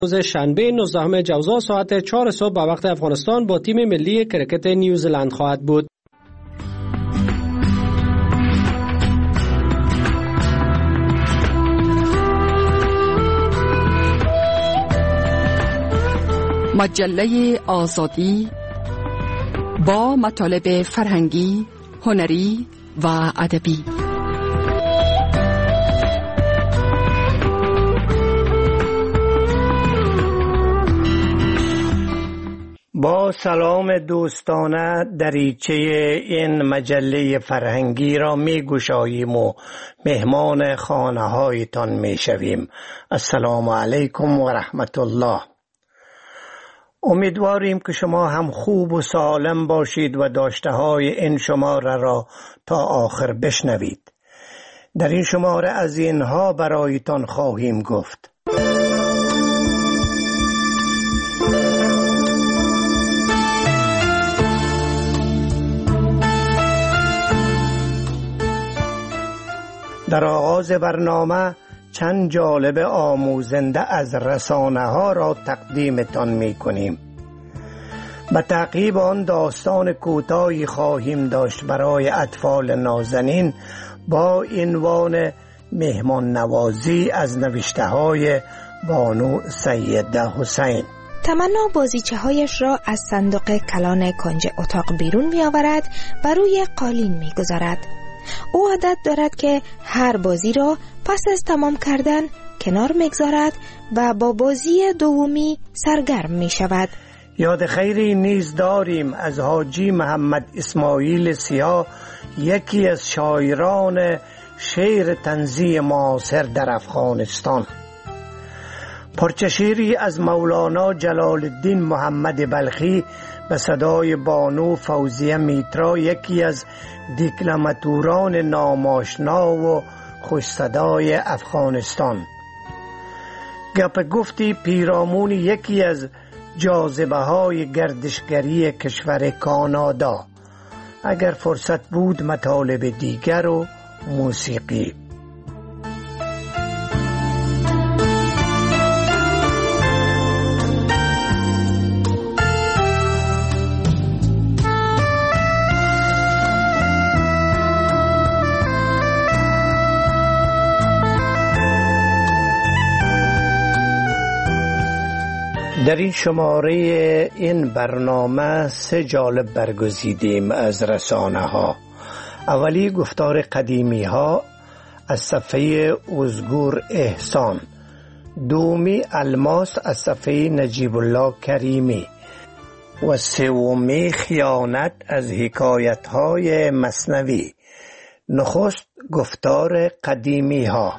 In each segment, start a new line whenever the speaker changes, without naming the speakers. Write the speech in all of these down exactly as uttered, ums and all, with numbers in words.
روز شنبه نوزدهم جوزا ساعت چهار صبح به وقت افغانستان با تیم ملی کرکت نیوزلند خواهد بود.
مجله آزادی با مطالب فرهنگی، هنری و ادبی.
با سلام دوستانه دریچه این مجله فرهنگی را می گشاییم و مهمان خانه هایتان می شویم. السلام علیکم و رحمت الله. امیدواریم که شما هم خوب و سالم باشید و داشته های این شماره را تا آخر بشنوید. در این شماره از اینها برایتان خواهیم گفت: در آغاز برنامه چند جالب آموزنده از رسانه ها را تقدیمتان می کنیم. به تعقیب آن داستان کوتاهی خواهیم داشت برای اطفال نازنین با عنوان مهمان نوازی از نوشته های بانو سیده حسین.
تمنا بازیچه هایش را از صندوق کلان کنج اتاق بیرون می آورد و روی قالین می گذارد. او عادت دارد که هر بازی را پس از تمام کردن کنار میگذارد و با بازی دومی سرگرم می شود.
یاد خیری نیز داریم از حاجی محمد اسماعیل سیاه، یکی از شاعران شعر طنزی معاصر در افغانستان. پارچه شعری از مولانا جلال الدین محمد بلخی به صدای بانو فوزیه میترا، یکی از دیکلماتوران ناماشنا و خوش صدای افغانستان. گپ گفتی پیرامون یکی از جاذبه های گردشگری کشور کانادا. اگر فرصت بود مطالب دیگر و موسیقی. در این شماره این برنامه سه جالب برگزیدیم از رسانه ها. اولی گفتار قدیمی ها از صفحه ازگور احسان، دومی الماس از صفحه نجیب الله کریمی و سومی خیانت از حکایت های مثنوی. نخست گفتار قدیمی ها.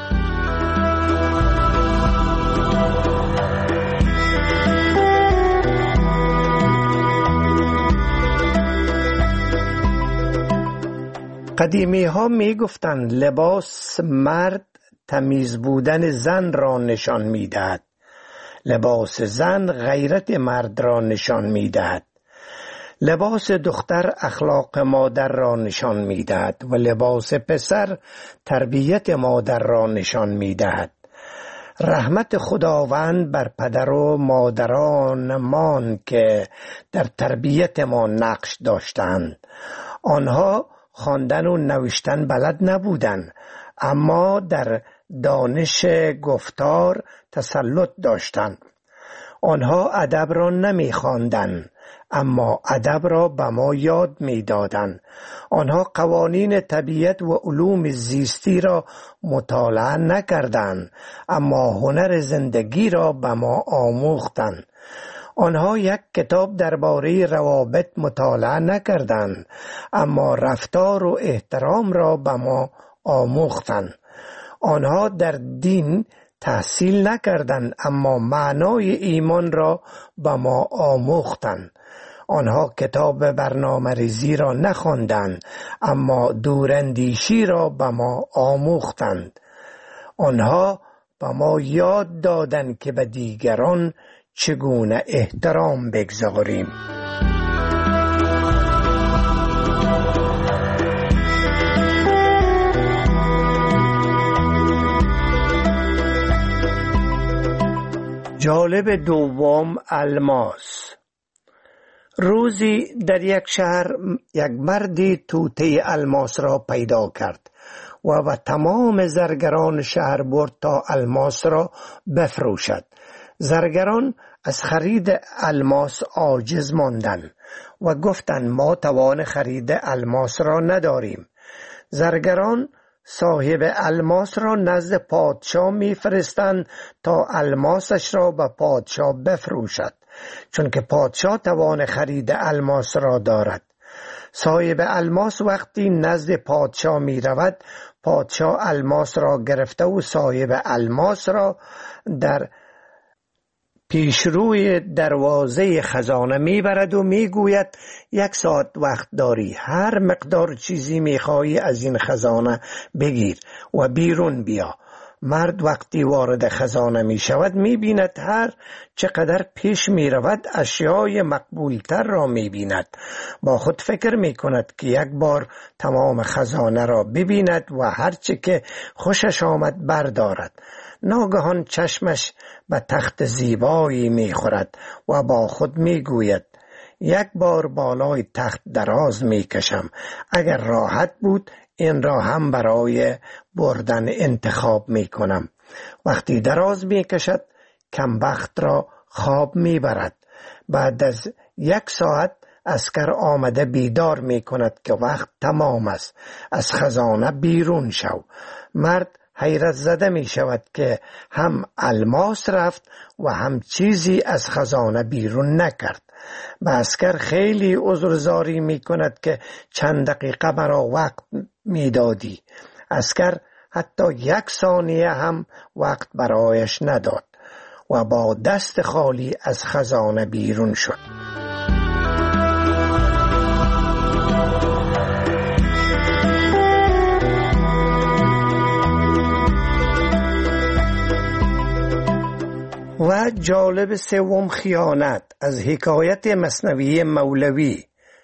قدیمی ها می گفتند لباس مرد تمیز بودن زن را نشان می دهد، لباس زن غیرت مرد را نشان می دهد، لباس دختر اخلاق مادر را نشان می دهد و لباس پسر تربیت مادر را نشان می دهد. رحمت خداوند بر پدر و مادران مان که در تربیت ما نقش داشتند. آنها خواندن و نوشتن بلد نبودند، اما در دانش گفتار تسلط داشتند. آنها ادب را نمی خواندند، اما ادب را به ما یاد می دادند. آنها قوانین طبیعت و علوم زیستی را مطالعه نکردند، اما هنر زندگی را به ما آموختند. آنها یک کتاب درباره روابط مطالعه نکردند، اما رفتار و احترام را به ما آموختند. آنها در دین تحصیل نکردند، اما معنای ایمان را به ما آموختند. آنها کتاب برنامه ریزی را نخواندند، اما دوراندیشی را به ما آموختند. آنها به ما یاد دادند که به دیگران چگونه احترام بگذاریم. جالب دوم، الماس. روزی در یک شهر یک مردی توته الماس را پیدا کرد و به تمام زرگران شهر برد تا الماس را بفروشد. زرگران از خرید الماس عاجز ماندند و گفتند ما توان خرید الماس را نداریم. زرگران صاحب الماس را نزد پادشاه می‌فرستند تا الماسش را به پادشاه بفروشد، چون که پادشاه توان خرید الماس را دارد. صاحب الماس وقتی نزد پادشاه می رود، پادشاه الماس را گرفته و صاحب الماس را در پیشروی دروازه خزانه میبرد و میگوید یک ساعت وقت داری، هر مقدار چیزی میخواهی از این خزانه بگیر و بیرون بیا. مرد وقتی وارد خزانه می شود می بیند هر چقدر پیش می رود اشیای مقبولتر را می بیند. با خود فکر می کند که یک بار تمام خزانه را ببیند و هر چه که خوشش آمد بردارد. ناگهان چشمش به تخت زیبایی می خورد و با خود می گوید یک بار بالای تخت دراز می کشم، اگر راحت بود این را هم برای بردن انتخاب می کنم. وقتی دراز می کشد کمبخت را خواب می برد. بعد از یک ساعت عسکر آمده بیدار می کند که وقت تمام است، از خزانه بیرون شو. مرد حیرت زده می شود که هم الماس رفت و هم چیزی از خزانه بیرون نکرد. به عسکر خیلی عذرزاری می کند که چند دقیقه مرا وقت می دادی. عسکر حتی یک ثانیه هم وقت برایش نداد و با دست خالی از خزانه بیرون شد. و جالب سوم، خیانت، از حکایت مثنوی مولوی.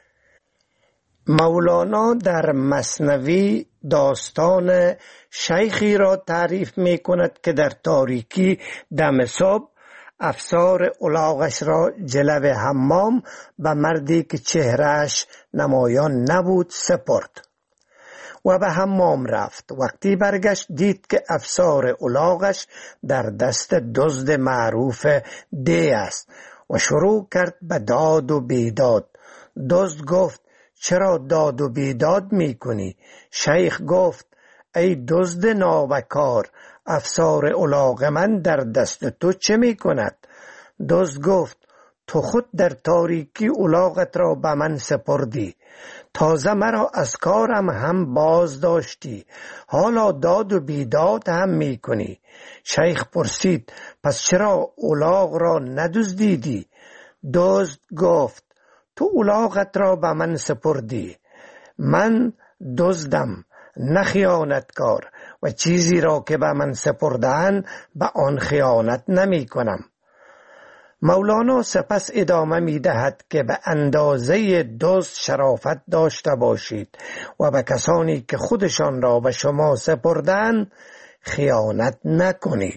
مولانا در مثنوی داستان شیخی را تعریف می کند که در تاریکی دم صبح افسار الاغش را جلو حمام به مردی که چهرهش نمایان نبود سپرد و به حمام رفت. وقتی برگشت دید که افسار الاغش در دست دزد معروف دی است و شروع کرد به داد و بیداد. دزد گفت چرا داد و بیداد می کنی؟ شیخ گفت ای دزد نابکار، افسار الاغ من در دست تو چه می کند؟ دزد گفت تو خود در تاریکی الاغت را به من سپردی، تازه مرا از کارم هم باز داشتی، حالا داد و بیداد هم می کنی. شیخ پرسید پس چرا الاغ را ندزدیدی؟ دزد گفت تو الاغت را به من سپردی، من دزدم نه خیانتکار و چیزی را که به من سپردن به آن خیانت نمی کنم. مولانا سپس ادامه می دهد که به اندازه دزد شرافت داشته باشید و به کسانی که خودشان را به شما سپردن خیانت نکنید.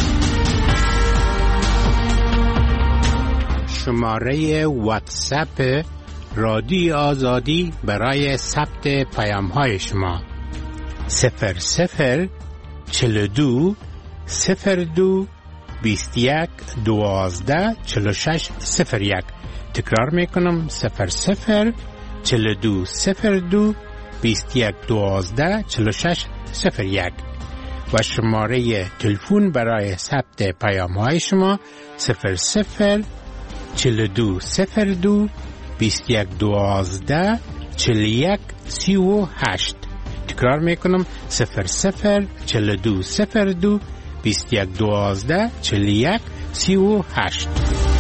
شماره واتساپ رادیو آزادی برای ثبت پیام های شما صفر صفر چهل و دو صفر دو بیست و یک دوازده چهل و شش صفر یک. تکرار میکنم صفر صفر چهل و دو صفر دو بیست و یک دوازده چهل و شش صفر یک و شماره تلفن برای ثبت پیام های شما صفر صفر چهل و دو صفر دو بیست و یک دوازده چهل و یک سی و هشت. تکرار میکنم صفر صفر چهل و دو صفر دو بیست و یک دوازده چهل و یک سی و هشت.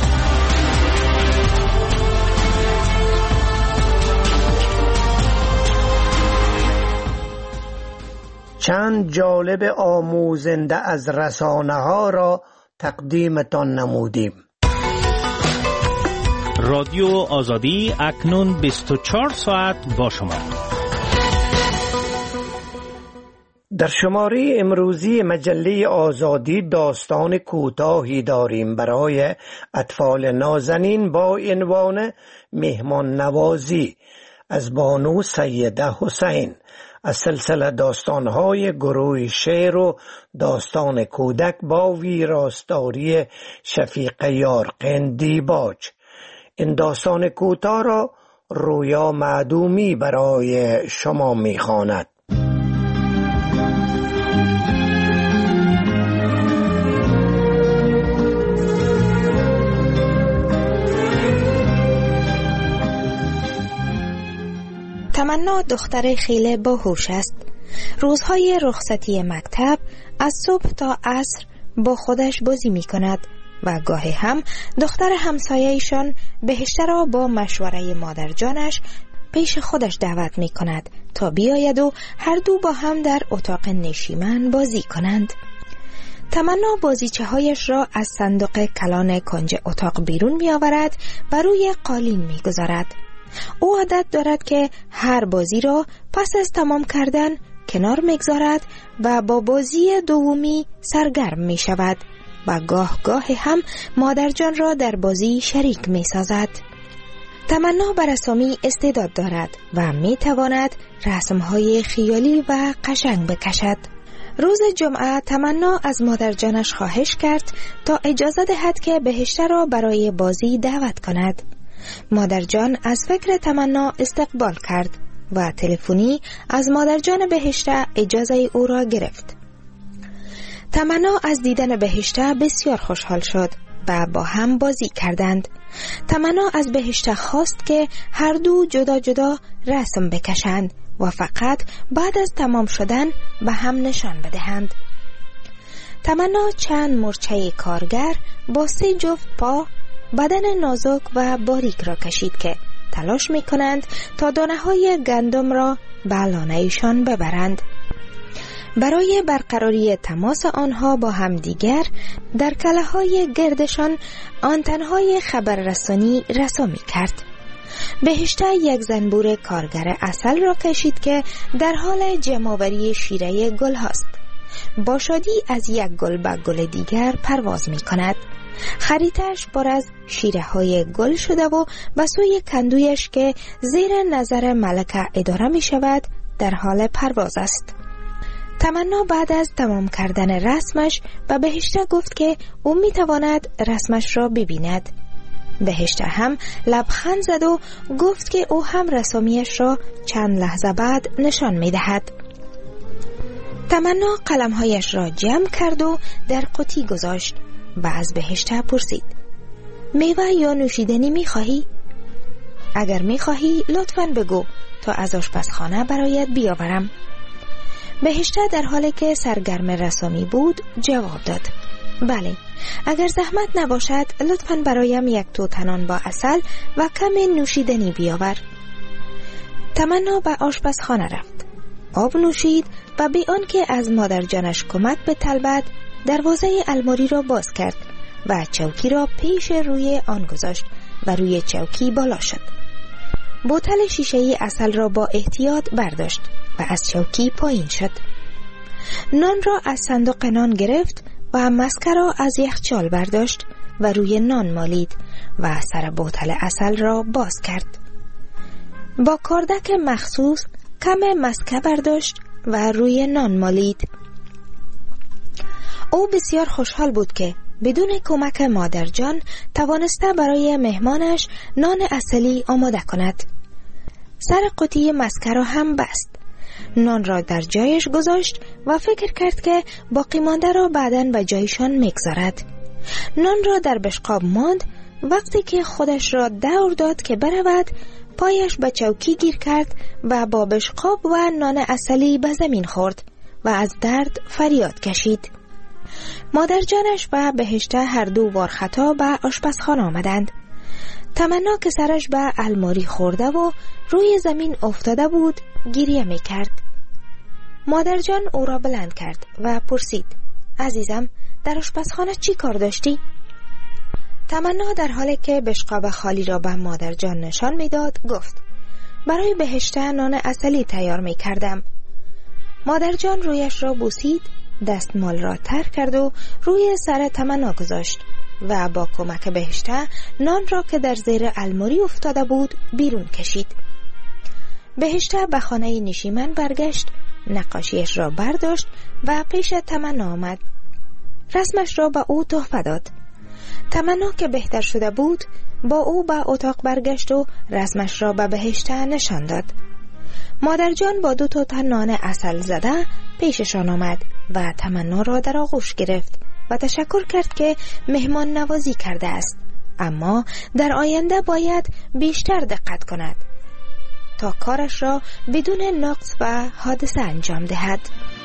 چند جالب آموزنده از رسانه ها را تقدیمتان نمودیم.
رادیو آزادی اکنون بیست و چهار ساعت با شما.
در شماره امروزی مجله آزادی داستان کوتاهی داریم برای اطفال نازنین با عنوان مهمان نوازی از بانو سیده حسین از سلسله داستانهای گروه شعر و داستان کودک با ویراستاری شفیق یارقین دیباج. این داستان کوتاه را رویا معدومی برای شما می‌خواند.
تمنا دختر خیلی باهوش است. روزهای رخصتی مکتب از صبح تا عصر با خودش بازی می کند و گاهی هم دختر همسایه‌ایشان بهشته را با مشوره مادر جانش پیش خودش دعوت می کند تا بیاید و هر دو با هم در اتاق نشیمن بازی کنند. تمنا بازیچه هایش را از صندوق کلان کنج اتاق بیرون می آورد و روی قالین می گذارد. او عادت دارد که هر بازی را پس از تمام کردن کنار میگذارد و با بازی دومی سرگرم می شود و گاه گاه هم مادر جان را در بازی شریک می سازد. تمنا بر رسامی استعداد دارد و می تواند رسمهای خیالی و قشنگ بکشد. روز جمعه تمنا از مادر جانش خواهش کرد تا اجازه دهد که بهشته را برای بازی دعوت کند. مادر جان از فکر تمنا استقبال کرد و تلفنی از مادر جان بهشته اجازه او را گرفت. تمنا از دیدن بهشته بسیار خوشحال شد و با هم بازی کردند. تمنا از بهشته خواست که هر دو جدا جدا رسم بکشند و فقط بعد از تمام شدن به هم نشان بدهند. تمنا چند مرچه کارگر با سه جفت پا بدن نازک و باریک را کشید که تلاش می کنند تا دانه های گندم را به لانه ایشان ببرند. برای برقراری تماس آنها با هم دیگر در کله های گردشان آنتنهای خبررسانی رسا می کرد. بهشته یک زنبور کارگر عسل را کشید که در حال جمع‌آوری شیره گل هاست. با شادی از یک گل به گل دیگر پرواز می کند. خریتش پر از شیره های گل شده و به سوی کندویش که زیر نظر ملکه اداره می شود در حال پرواز است. تمنا بعد از تمام کردن رسمش به بهشته گفت که او می تواند رسمش را ببیند. بهشته هم لبخند زد و گفت که او هم رسامیش را چند لحظه بعد نشان می دهد. تمنا قلمهایش را جمع کرد و در قوطی گذاشت و از بهشته پرسید: میوه یا نوشیدنی می خواهی؟ اگر می خواهی لطفاً بگو تا از آشپزخانه برایت بیاورم. بهشته در حالی که سرگرم رسامی بود جواب داد: بله، اگر زحمت نباشد لطفاً برایم یک توتنان با عسل و کم نوشیدنی بیاور. تمنا به آشپزخانه رفت، آب نوشید و بی آنکه از مادر جانش کمک بطلبد دروازه الماری را باز کرد و چوکی را پیش روی آن گذاشت و روی چوکی بالا شد. بوتل شیشه‌ای عسل را با احتیاط برداشت و از چوکی پایین شد. نان را از صندوق نان گرفت و مسکه را از یخچال برداشت و روی نان مالید و سر بوتل عسل را باز کرد. با کاردک مخصوص کم مسکه برداشت و روی نان مالید. او بسیار خوشحال بود که بدون کمک مادر جان توانسته برای مهمانش نان اصلی آماده کند. سر قوطی مسکه را هم بست. نان را در جایش گذاشت و فکر کرد که باقی مانده را بعداً به جایشان میگذارد. نان را در بشقاب ماند. وقتی که خودش را دور داد که برود، پایش به چوکی گیر کرد و با بشقاب و نان اصلی به زمین خورد و از درد فریاد کشید. مادر جانش و بهشته هر دو وارخطا به آشپزخانه آمدند. تمنا که سرش به الماری خورده و روی زمین افتاده بود گریه می کرد. مادر جان او را بلند کرد و پرسید: عزیزم، در آشپزخانه چی کار داشتی؟ تمنا در حالی که بشقاب خالی را به مادر جان نشان می داد گفت: برای بهشته نان اصلی تیار می کردم. مادر جان رویش را بوسید، دستمال را تر کرد و روی سر تمنا گذاشت و با کمک بهشته نان را که در زیر الماری افتاده بود بیرون کشید. بهشته به خانه نشیمن برگشت، نقاشیش را برداشت و پیش تمنا آمد. رسمش را به او تحفه داد. تمنا که بهتر شده بود با او به اتاق برگشت و رسمش را به بهشته نشان داد. مادر جان با دو تا نان عسل زده پیششان آمد و تمنا را در آغوش گرفت و تشکر کرد که مهمان نوازی کرده است، اما در آینده باید بیشتر دقت کند تا کارش را بدون نقص و حادثه انجام دهد.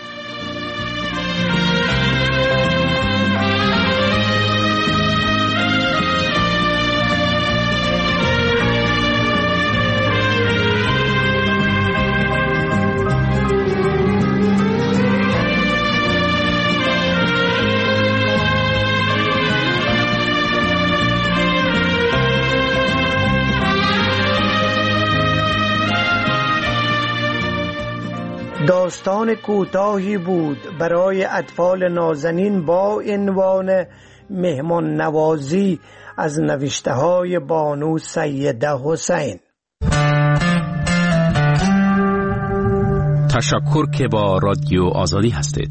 داستان کوتاهی بود برای اطفال نازنین با عنوان مهمان نوازی از نوشته های بانو سیده حسین.
تشکر که با رادیو آزادی هستید.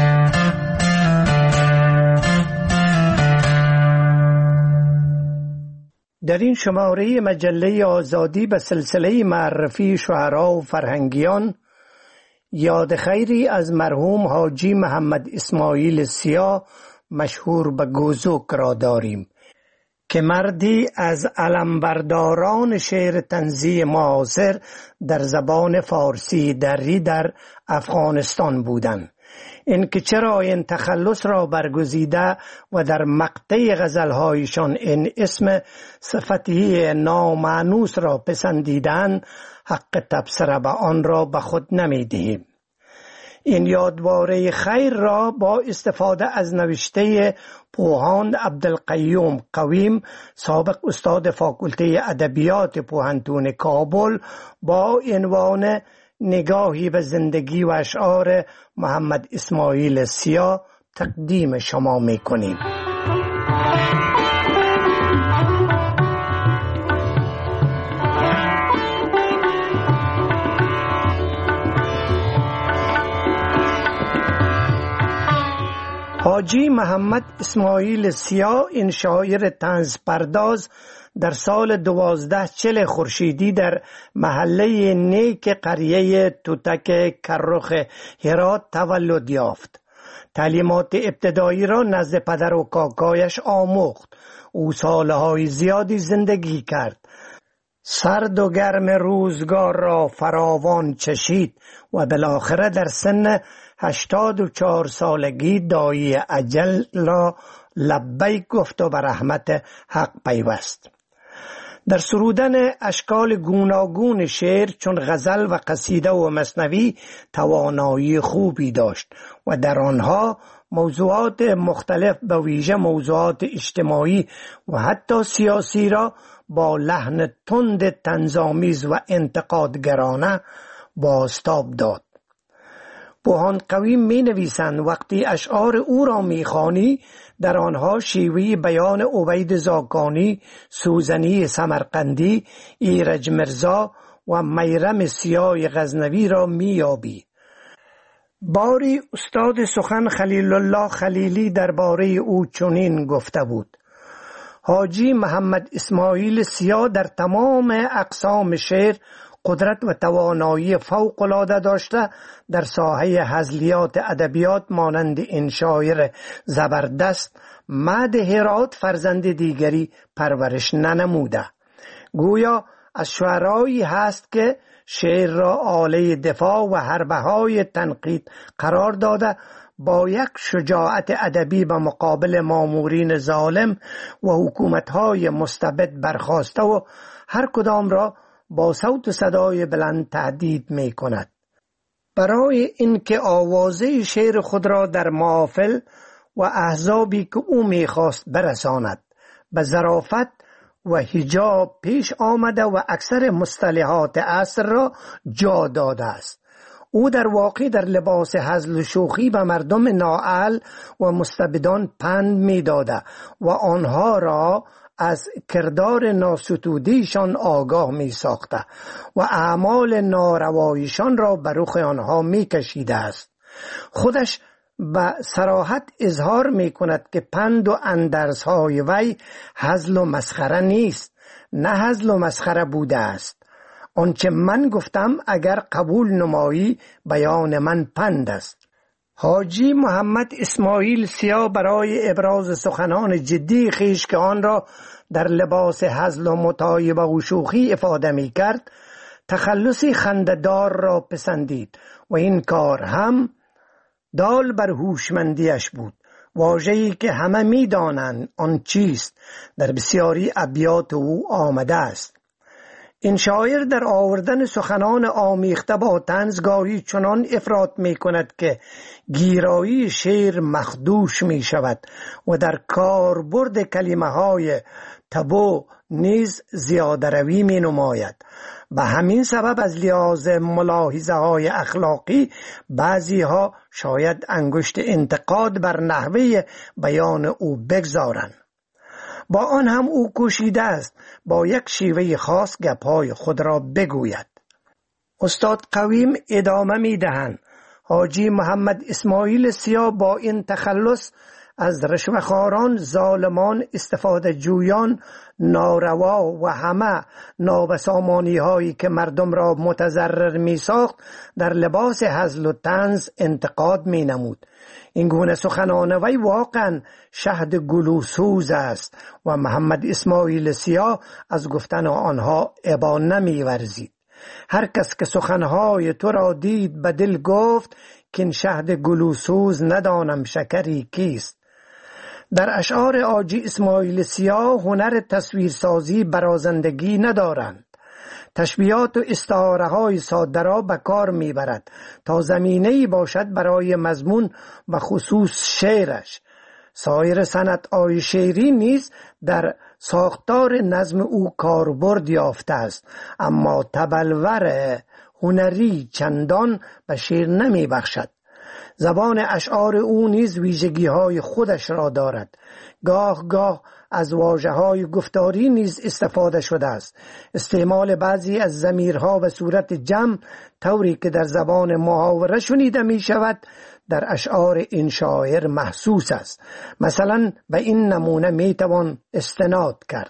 در این شماره مجله آزادی به سلسله معرفی شعرا و فرهنگیان یاد خیری از مرحوم حاجی محمد اسماعیل سیا مشهور به گوزوک را داریم که مردی از علمبرداران شعر طنزی معاصر در زبان فارسی دری در افغانستان بودند. این که چرا این تخلص را برگزیده و در مقطع غزلهایشان این اسم صفتی نامانوس را پسندیدن، حق تبصره به آن را به خود نمی دهیم. این یادواره خیر را با استفاده از نوشته پوهاند عبدالقیوم قویم، سابق استاد فاکولته ادبیات پوهنتون کابل، با عنوان نگاهی به زندگی و اشعار محمد اسماعیل سیا تقدیم شما می کنیم. حاجی محمد اسماعیل سیا این شاعر طنز پرداز در سال دوازده چل خورشیدی در محله نیک قریه توتک کرخ هرات تولد یافت. تعلیمات ابتدایی را نزد پدر و کاکایش آموخت. او سالهای زیادی زندگی کرد. سرد و گرم روزگار را فراوان چشید و بالاخره در سن هشتاد و چهار سالگی دایی اجل را لبیک گفت و به رحمت حق پیوست. در سرودن اشکال گوناگون شعر چون غزل و قصیده و مثنوی توانایی خوبی داشت و در آنها موضوعات مختلف به ویژه موضوعات اجتماعی و حتی سیاسی را با لحن تند طنزآمیز و انتقادگرانه بازتاب داد. پوهاند قویم می نویسند وقتی اشعار او را می خوانی در آنها شیوه بیان عبید زاکانی، سوزنی سمرقندی، ایرج مرزا و میرم سیاه غزنوی را می یابی. باری استاد سخن خلیل الله خلیلی درباره او چنین گفته بود: حاجی محمد اسماعیل سیا در تمام اقسام شعر قدرت و توانایی فوق‌العاده داشته. در ساحه هزلیات ادبیات مانند این شاعر زبردست مد هرات فرزند دیگری پرورش ننموده. گویا از شعرایی هست که شعر را آله دفاع و حربه‌های تنقید قرار داده، با یک شجاعت ادبی به مقابل مامورین ظالم و حکومت‌های مستبد برخاسته و هر کدام را با صوت صدای بلند تهدید می کند. برای اینکه آوازه شعر خود را در محافل و احزابی که او می خواست برساند به ظرافت و حجاب پیش آمده و اکثر مصطلحات عصر را جا داده است. او در واقع در لباس هزل و شوخی به مردم نااهل و مستبدان پند می داده و آنها را از کردار ناستودیشان آگاه می ساخته و اعمال نارواییشان را بر رخ آنها می کشیده است. خودش به صراحت اظهار می کند که پند و اندرز های وی هزل و مسخره نیست، نه هزل و مسخره بوده است. آنچه من گفتم اگر قبول نمایی بیان من پند است. حاجی محمد اسماعیل سیا برای ابراز سخنان جدی خویش که آن را در لباس هزل و مطایبه و شوخی افاده می کرد، تخلصی خنده‌دار را پسندید و این کار هم دال بر هوشمندیش بود. واژه‌ای که همه می دانند آن چیست در بسیاری ابیات او آمده است. این شاعر در آوردن سخنان آمیخته با طنز گاهی چنان افراط می کند که گیرایی شعر مخدوش می شود و در کاربرد کلمه های تبو نیز زیاده روی می نماید. به همین سبب از لحاظ ملاحظه های اخلاقی بعضی ها شاید انگشت انتقاد بر نحوه بیان او بگذارند. با آن هم او کوشیده است با یک شیوه خاص گپ‌های خود را بگوید. استاد قویم ادامه می دهند حاجی محمد اسماعیل سیا با این تخلص از رشوه‌خواران، ظالمان، استفاده جویان، ناروا و همه نابسامانی هایی که مردم را متضرر می ساخت در لباس هزل و طنز انتقاد می نمود. این گونه سخنان وی واقعا شهد گلوسوز است و محمد اسماعیل سیا از گفتن آنها ابا نمی ورزید. هر کس که سخنهای تو را دید به دل گفت که این شهد گلوسوز ندانم شکری کیست. در اشعار حاجی اسماعیل سیا هنر تصویرسازی برازندگی ندارند. تشبیهات و استعاره های ساده را به کار میبرد تا زمینه‌ای باشد برای مضمون و خصوص شعرش. سایر صنعت‌های شعری نیز در ساختار نظم او کاربرد یافته است، اما تبلور هنری چندان به شعر نمی بخشد. زبان اشعار او نیز ویژگی های خودش را دارد. گاه گاه از واژه های گفتاری نیز استفاده شده است. استعمال بعضی از ضمیرها به صورت جمع طوری که در زبان محاوره شنیده می شود در اشعار این شاعر محسوس است. مثلا به این نمونه می توان استناد کرد: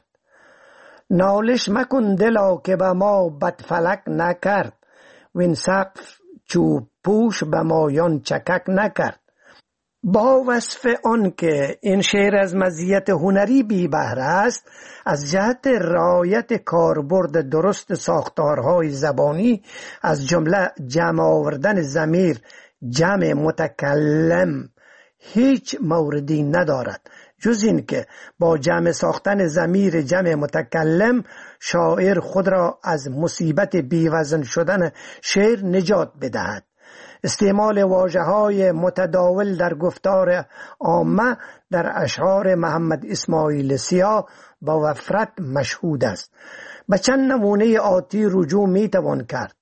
نالش مکن دلا که به ما بدفلک نکرد، وین سقف چوب پوش به مایان چکک نکرد. با وصف آن که این شعر از مزیت هنری بی بهره است، از جهت رعایت کاربرد درست ساختارهای زبانی از جمله جمع آوردن ضمیر جمع متکلم هیچ موردی ندارد، جز این که با جمع ساختن ضمیر جمع متکلم شاعر خود را از مصیبت بیوزن شدن شعر نجات بدهد. استعمال واژه‌های متداول در گفتار عامه در اشعار محمد اسماعیل سیا با وفرت مشهود است. به چند نمونه آتی رجوع می توان کرد: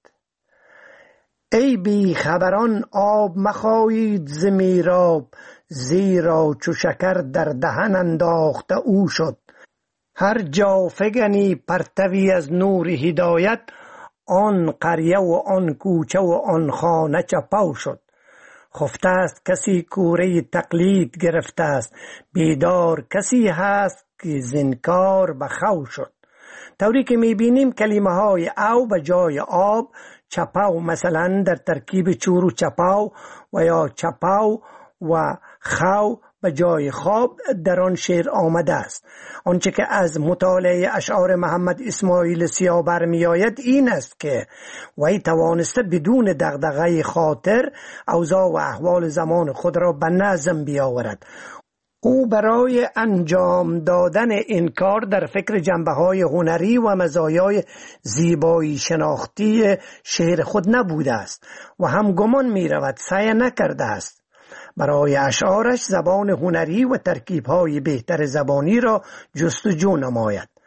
ای بی خبران آب مخایید ز میراب، زیرا چو شکر در دهن انداخته او شد. هر جا فگنی پرتوی از نور هدایت، آن قریه و آن کوچه و آن خانه چپاو شد. خفته است کسی کوره تقلید گرفته است، بیدار کسی هست که زنکار بخو شد. طوری که میبینیم کلمه های او به جای آب، چپاو مثلا در ترکیب چورو چپاو و یا چپاو و خو به جای خواب در آن شعر آمده است. آنچه که از مطالعه اشعار محمد اسماعیل سیا برمی آید این است که وی توانسته بدون دغدغه خاطر اوضاع و احوال زمان خود را به نظم بیاورد. او برای انجام دادن این کار در فکر جنبه‌های هنری و مزایای زیبایی شناختی شعر خود نبوده است و هم گمان می رود سعی نکرده است. برای اشعارش زبان هنری و ترکیب‌های بهتر زبانی را جستجو نماید.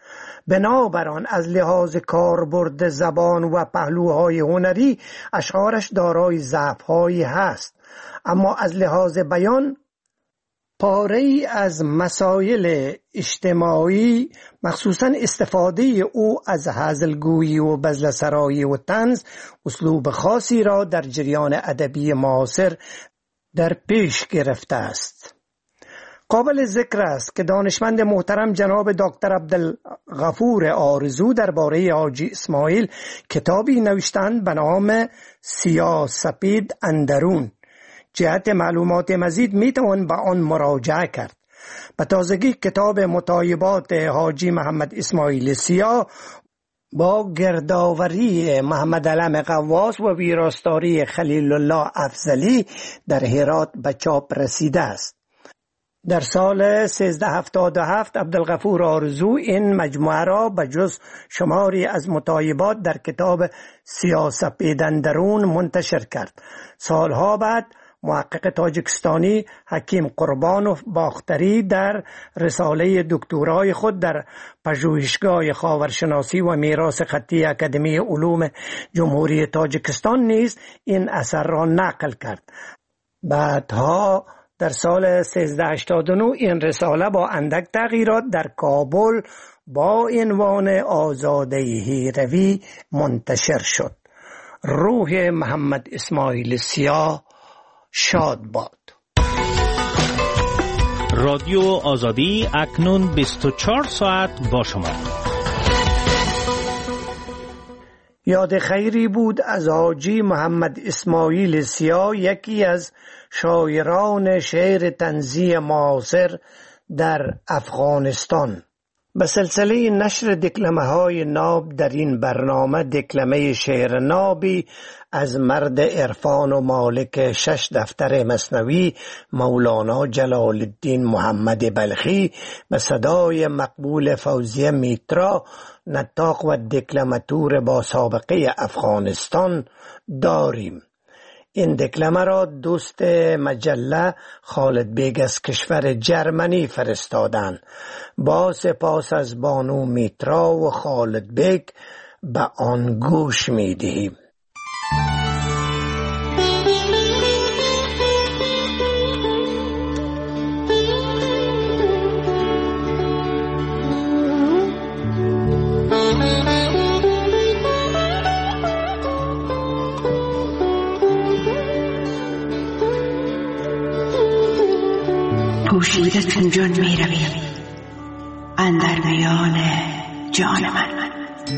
بنابراین از لحاظ کاربرد زبان و پهلوهای هنری اشعارش دارای ضعف‌هایی هست، اما از لحاظ بیان پاره‌ای از مسائل اجتماعی، مخصوصاً استفاده او از هزلگویی و بزلسرایی و طنز، اسلوب خاصی را در جریان ادبی معاصر در پیش گرفته است. قابل ذکر است که دانشمند محترم جناب دکتر عبدالغفور آرزو درباره حاجی اسماعیل کتابی نوشتند به نام سیاه سپید اندرون. جهت معلومات مزید می توان به آن مراجعه کرد. به تازگی کتاب مطایبات حاجی محمد اسماعیل سیاه با گردآوری محمد علم قواس و ویراستاری خلیل الله افضلی در هرات به چاپ رسیده است. در سال سیزده هفتاد و هفت عبدالغفور آرزو این مجموعه را به جز شماری از مطایبات در کتاب سیاه سپید اندرون منتشر کرد. سالها بعد محقق تاجیکستانی حکیم قربانوف باختری در رساله دکترای خود در پژوهشگاه خاورشناسی و میراث خطی اکادمی علوم جمهوری تاجیکستان نیز این اثر را نقل کرد. بعدها در سال سیزده هشتاد و نه این رساله با اندک تغییرات در کابل با عنوان آزاده هیروی منتشر شد. روح محمد اسماعیل سیاه شاد باد.
رادیو آزادی اکنون بیست و چهار ساعت با شما.
یاد خیری بود از حاجی محمد اسماعیل سیاه، یکی از شاعران شعر طنزی معاصر در افغانستان. به سلسله نشر دکلمه های ناب در این برنامه دکلمه شعر نابی از مرد عرفان و مالک شش دفتر مثنوی مولانا جلال الدین محمد بلخی به صدای مقبول فوزیه میترا، نطاق و دکلماتور با سابقه افغانستان داریم. این دکلمه را دوست مجله خالد بیگ از کشور جرمنی فرستادن. با سپاس از بانو میترا و خالد بیگ به آن گوش می دهیم.
پوشیده چون جان می روی اندر میان جان من،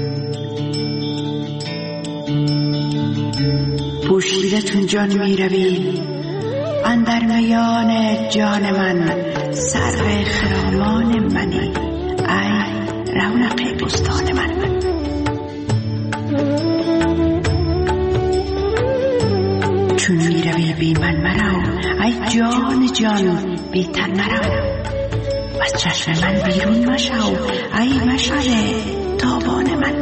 پوشیده چون جان می روی اندر میان جان من، سر خرامان منی ای رونق بستان من. چون می روی بی من مرو ای جان جان بی تن مرو، از چشم من بیرون مشو ای مشعل تابان من.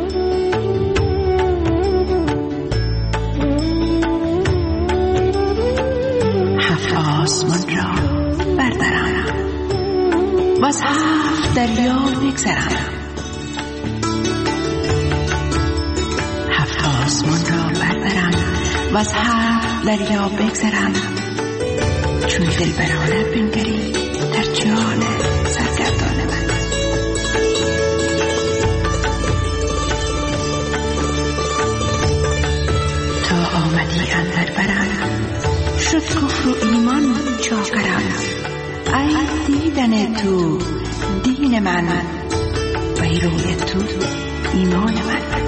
هفت آسمان را بردرم و از هفت دریا بگذرم، هفت آسمان را بردرم و از هفت دریا بگذرم، چون دل برانه بنگری در جان سرگردان من. تا آمدی اندر برم شد کفر و ایمان چاکرم، ای دیدن تو دین من و ای روی تو ایمان من.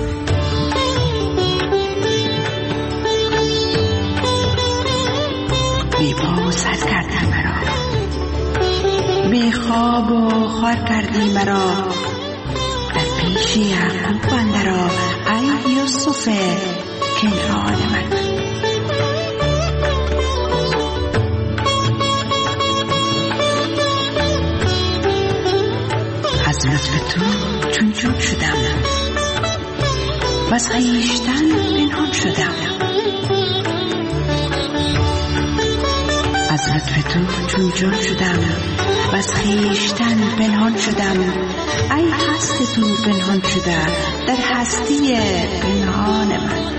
بی پا و سر کردی مرا، بی خواب و خوار کردی مرا، در پیش یعقوب اندرآ ای یوسف کنعان من. از لطف تو چون جود شدم و از خویشتن پنهان شدم، از لطف تو چون جان شدم و از خویشتن پنهان شدم. ای هست تو پنهان شده در هستی پنهان من.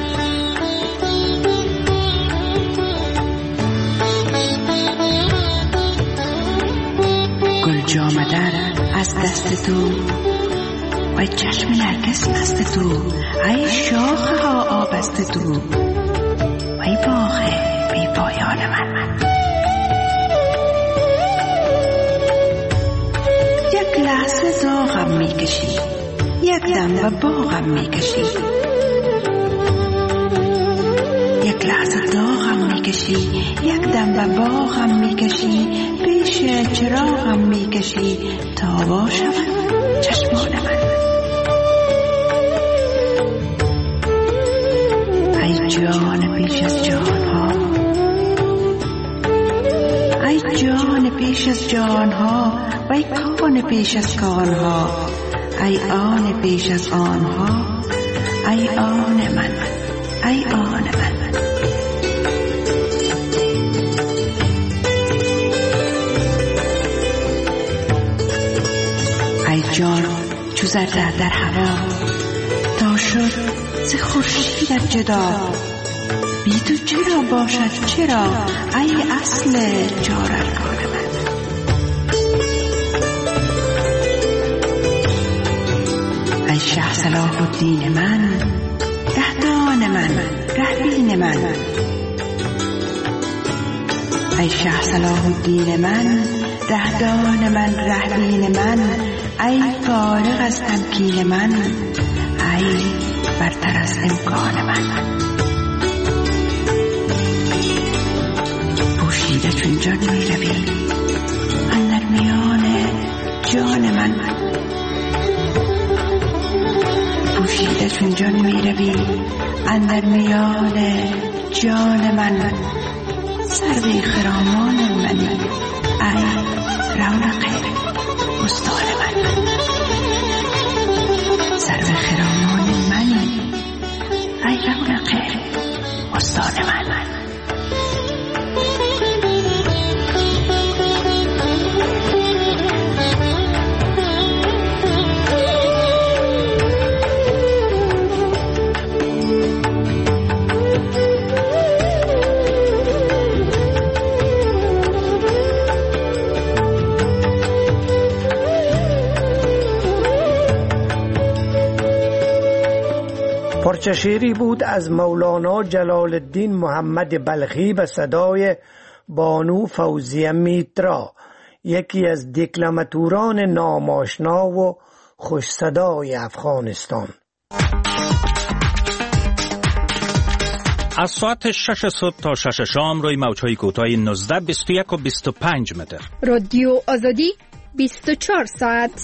گل جامدر از دست تو و چشم نرگس مست تو. ای شاخه ها آبست تو و ای باغ بی پایان من. یک لحظه زاغم میکشی، یک دم به باغم میکشی. یک لحظه داغم میکشی، یک دم به باغم میکشی. پیش چراغم میکشی تا باشم چشمان من. ای جان پیش از جان ها، ای جان پیش از جان ها و ای کان پیش از کان ها. ای آن پیش از آن ها، ای آن من، ای آن من. ای جان چو ذره در هوا تا شد ز خورشیدت جدا. بی تو چرا باشد چرا ای اصل چارگان من. ای شه صلاح الدین من، رهدان من، رهبین من. ای شه صلاح الدین من، رهدان من، رهبین من. ای فارغ از تمکین من، ای برتر از امکان من. پوشیده چون جان می روی اندر میان جان من. پوشیده چون جان می روی اندر میان جان من. سروی خرامان منی، ای رونق بستان من. سرو خرامان منی، ای رونق بستان من.
پرچه شعری بود از مولانا جلال الدین محمد بلخی به صدای بانو فوزیه میترا، یکی از دکلماتوران ناماشنا و خوش صدای افغانستان.
از ساعت شش صبح تا شش شام روی موج‌های کوتاه نوزده، بیست و یک و بیست و پنج متر.
رادیو آزادی بیست و چهار ساعت.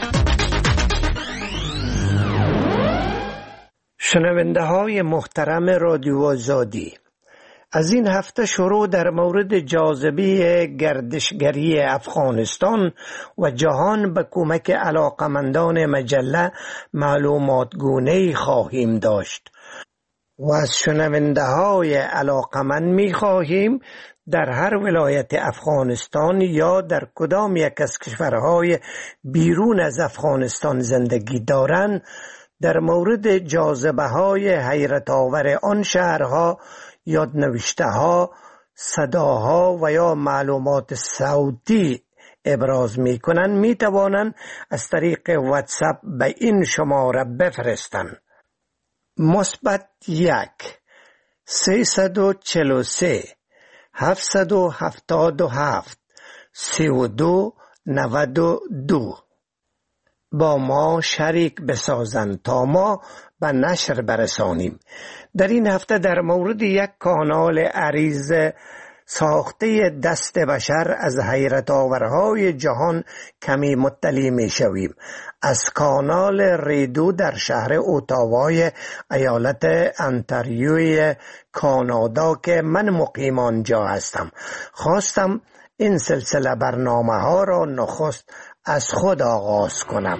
شنونده های محترم رادیو آزادی، از این هفته شروع در مورد جاذبه گردشگری افغانستان و جهان به کمک علاقمندان مجله معلومات گونه‌ای خواهیم داشت و از شنونده های علاقمند می خواهیم در هر ولایت افغانستان یا در کدام یک از کشورهای بیرون از افغانستان زندگی دارند در مورد جاذبه های حیرت آور آن شهرها یادنوشته ها، صداها و یا معلومات صوتی ابراز می کنند می توانند از طریق واتساپ به این شماره بفرستند: مثبت یک سیصد و چهل و سه هفتصد و هفتاد و هفت سی و دو نود و دو. با ما شریک بسازند تا ما به نشر برسانیم. در این هفته در مورد یک کانال عریض ساخته دست بشر از حیرت آورهای جهان کمی مطلع می شویم. از کانال ریدو در شهر اوتاوای ایالت انتاریوی کانادا که من مقیم آنجا هستم، خواستم این سلسله برنامه ها را نخست از خود آغاز کنم.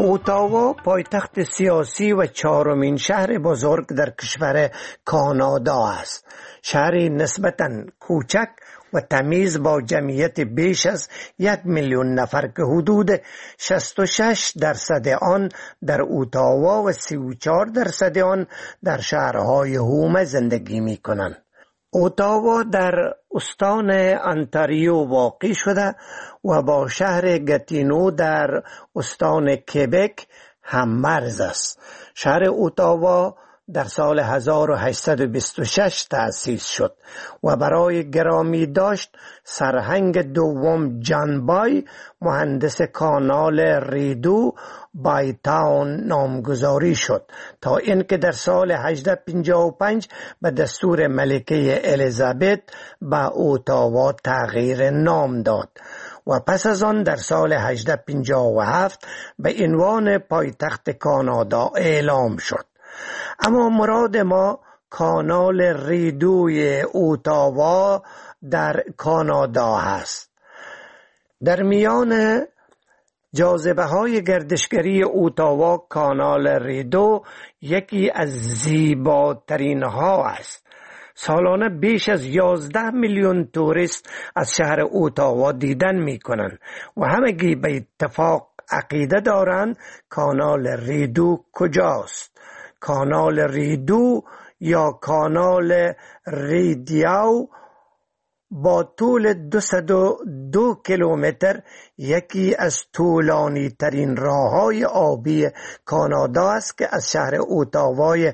اوتاوا پایتخت سیاسی و چهارمین شهر بزرگ در کشور کانادا است. شهری نسبتاً کوچک و تمیز با جمعیت بیش از یک میلیون نفر که حدود شصت و شش درصد آن در اوتاوا و سی و چهار درصد آن در شهرهای هومه زندگی می کنند. اوتاوا در استان انتاریو واقع شده و با شهر گاتینو در استان کبک هم مرز است. شهر اوتاوا در سال هزار و هشتصد و بیست و شش تأسیس شد و برای گرامی داشت سرهنگ دوم جان بای مهندس کانال ریدو بای تاون نامگذاری شد تا اینکه در سال هجده پنجاه و پنج به دستور ملکه الیزابت به اوتاوا تغییر نام داد و پس از آن در سال هجده پنجاه و هفت به عنوان پایتخت کانادا اعلام شد. اما مراد ما کانال ریدوی اوتاوا در کانادا هست. در میان جاذبه های گردشگری اوتاوا کانال ریدو یکی از زیباترین ها است. سالانه بیش از یازده میلیون توریست از شهر اوتاوا دیدن می کنند و همگی به اتفاق عقیده دارند کانال ریدو کجاست. کانال ریدو یا کانال ریدیاو با طول دویست و دو کیلومتر یکی از طولانی ترین راههای آبی کانادا است که از شهر اوتاوای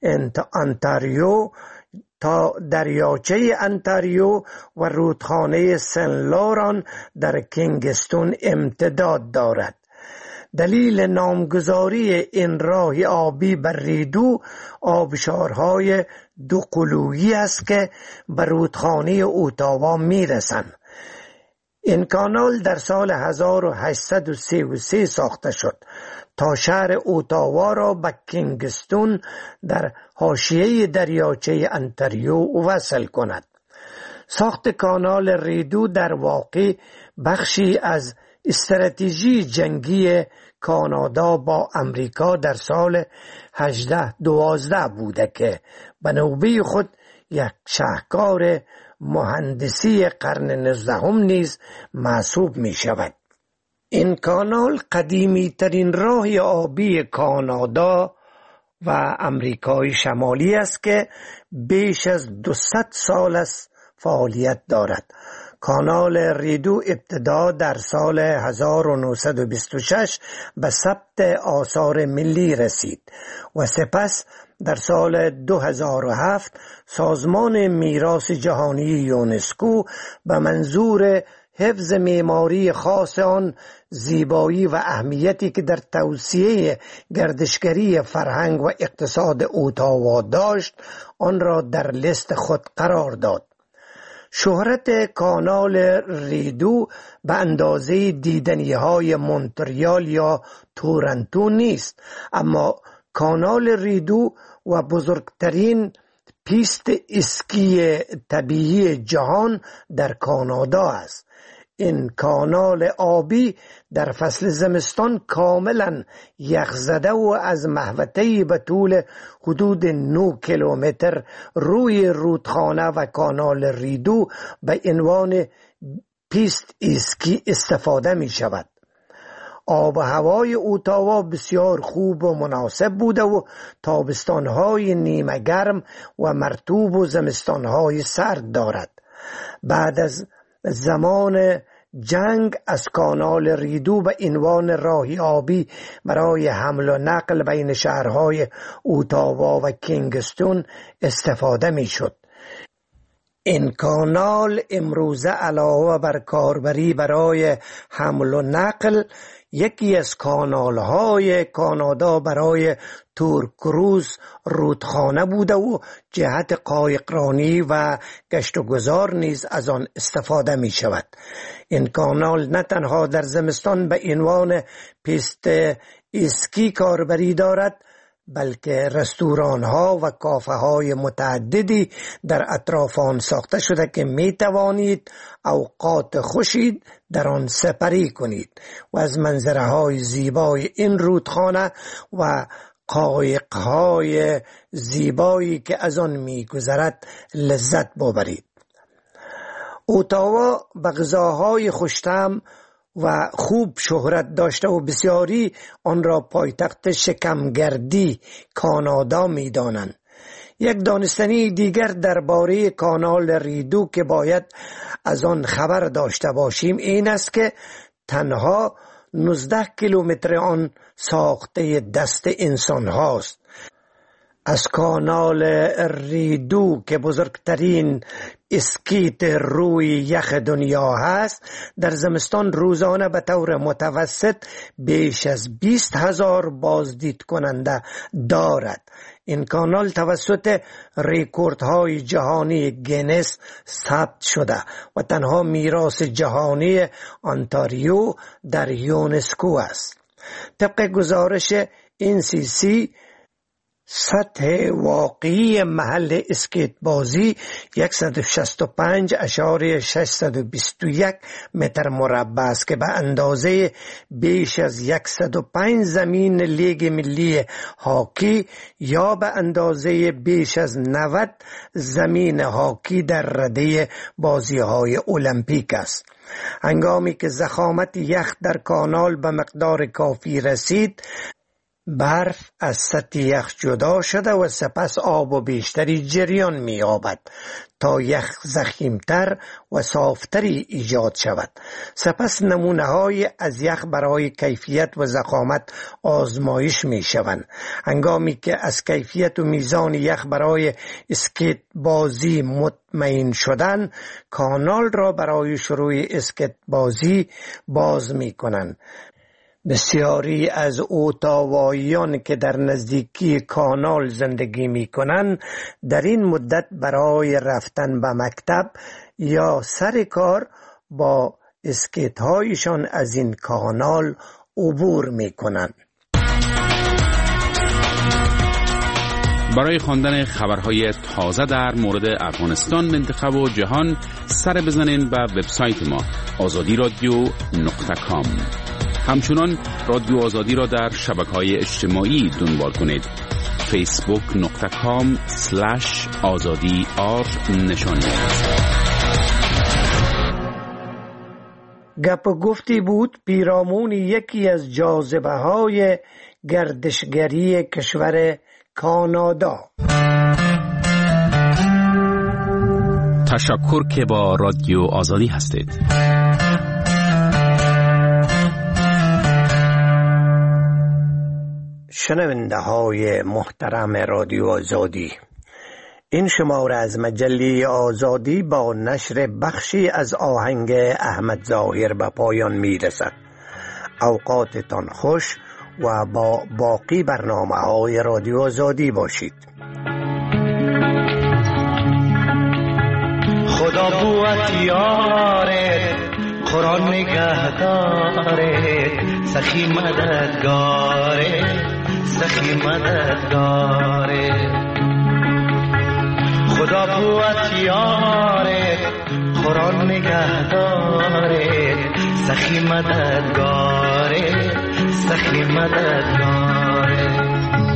انتاریو تا دریاچه انتاریو و رودخانه سن لوران در کینگستون امتداد دارد. دلیل نامگذاری این راه آبی بر ریدو آبشارهای دو قلویی است که به رودخانه اوتاوا میرسند. این کانال در سال هزار و هشتصد و سی و سه ساخته شد تا شهر اوتاوا را به کینگستون در حاشیه دریاچه انتاریو وصل کند. ساخت کانال ریدو در واقع بخشی از استراتژی جنگی کانادا با امریکا در سال هجده دوازده بوده که به نوبه خود یک شاهکار مهندسی قرن نوزدهم نیز محسوب می شود. این کانال قدیمی ترین راه آبی کانادا و امریکای شمالی است که بیش از دویست سال است فعالیت دارد. کانال ریدو ابتدا در سال هزار و نهصد و بیست و شش به ثبت آثار ملی رسید و سپس در سال دو هزار و هفت سازمان میراث جهانی یونسکو به منظور حفظ معماری خاص آن، زیبایی و اهمیتی که در توسعه گردشگری فرهنگ و اقتصاد اوتاوا داشت آن را در لیست خود قرار داد. شهرت کانال ریدو به اندازه دیدنی های مونتریال یا تورنتو نیست، اما کانال ریدو و بزرگترین پیست اسکی طبیعی جهان در کانادا است. این کانال آبی در فصل زمستان کاملا یخزده و از محوطه‌ای به طول حدود نه کیلومتر روی رودخانه و کانال ریدو به عنوان پیست اسکی استفاده می شود. آب و هوای اوتاوا بسیار خوب و مناسب بوده و تابستان‌های نیمه گرم و مرطوب و زمستان‌های سرد دارد. بعد از زمان جنگ از کانال ریدو به عنوان راهی آبی برای حمل و نقل بین شهرهای اوتاوا و کینگستون استفاده می شد. این کانال امروزه علاوه بر کاربری برای حمل و نقل یکی از کانال‌های کانادا برای تور کروز رودخانه بوده و جهت قایقرانی و گشت و گذار نیز از آن استفاده می شود. این کانال نه تنها در زمستان به عنوان پیست اسکی کاربری دارد، بلکه رستوران ها و کافه های متعددی در اطراف آن ساخته شده که می توانید اوقات خوشی در آن سپری کنید و از منظره های زیبای این رودخانه و قایق های زیبایی که از آن می گذرد لذت ببرید. اتاوا به غذاهای خوش‌طعم و خوب شهرت داشته و بسیاری آن را پایتخت شکمگردی کانادا می دانند. یک دانستنی دیگر درباره کانال ریدو که باید از آن خبر داشته باشیم این است که تنها نوزده کیلومتر آن ساخته دست انسان هاست. از کانال ریدو که بزرگترین اسکیت روی یخ دنیا هست در زمستان روزانه به طور متوسط بیش از بیست هزار بازدید کننده دارد. این کانال توسط ریکوردهای جهانی گینس ثبت شده و تنها میراث جهانی انتاریو در یونسکو است. طبق گزارش این سی سی سطح واقعی محل اسکیت بازی صد و شصت و پنج اشاریه ششصد و بیست و یک متر مربع است که به اندازه بیش از صد و پنج زمین لیگ ملی هاکی یا به اندازه بیش از نود زمین هاکی در رده بازی‌های المپیک است. هنگامی که ضخامت یخ در کانال به مقدار کافی رسید، برف از سطح یخ جدا شده و سپس آب و بیشتری جریان می یابد تا یخ ضخیمتر و صافتری ایجاد شود. سپس نمونه های از یخ برای کیفیت و ضخامت آزمایش می شوند. هنگامی که از کیفیت و میزان یخ برای اسکیت بازی مطمئن شدن، کانال را برای شروع اسکیت بازی باز می کنند. بسیاری از اتاواییان که در نزدیکی کانال زندگی می کنند در این مدت برای رفتن به مکتب یا سر کار با اسکیت هایشان از این کانال عبور می کنند.
برای خواندن خبرهای تازه در مورد افغانستان، منطقه و جهان سر بزنین به وبسایت ما آزادی رادیو نقطه کام. همچنان رادیو آزادی را در شبکه‌های اجتماعی دنبال کنید. فیسبوک نقطه کام سلش آزادی آر نشانی.
گپ و گفتی بود پیرامون یکی از جاذبه های گردشگری کشور کانادا.
تشکر که با رادیو آزادی هستید.
شنونده های محترم رادیو آزادی، این شماره از مجله آزادی با نشر بخشی از آهنگ احمد ظاهر به پایان می رسد. اوقاتتان خوش و با باقی برنامه های رادیو آزادی باشید.
خدا بوت یاره، قرآن نگهداره، سخی مددگاره، سخی مددگاره. خدا بوت یاره، قرآن نگهداره، سخی مددگاره، سخی مددگاره.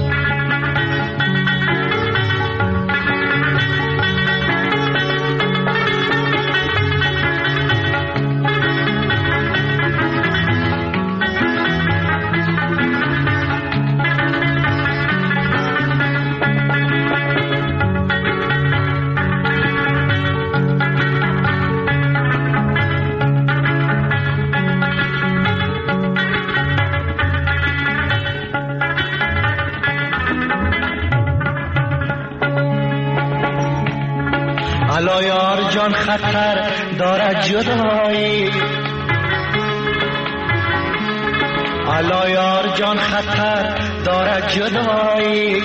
الا یار جان خطر دارد جدایی، الا یار جان خطر دارد جدایی.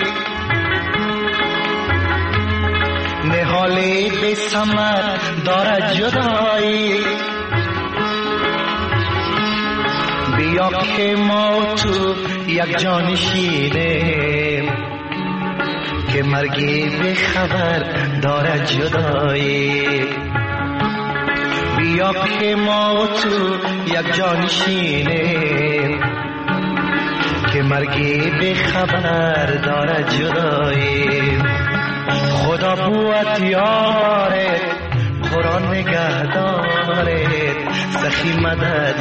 نهالی بی ثمر دارد جدایی. بیا که ما تو یک جان شیریم، که مرگی به خبر دارد جدایی. بیا که ما و تو یک جانشینیم که مرگی به خبر دارد جدایی. خدا بوت یارت قرآن نگه دارت سخی مدد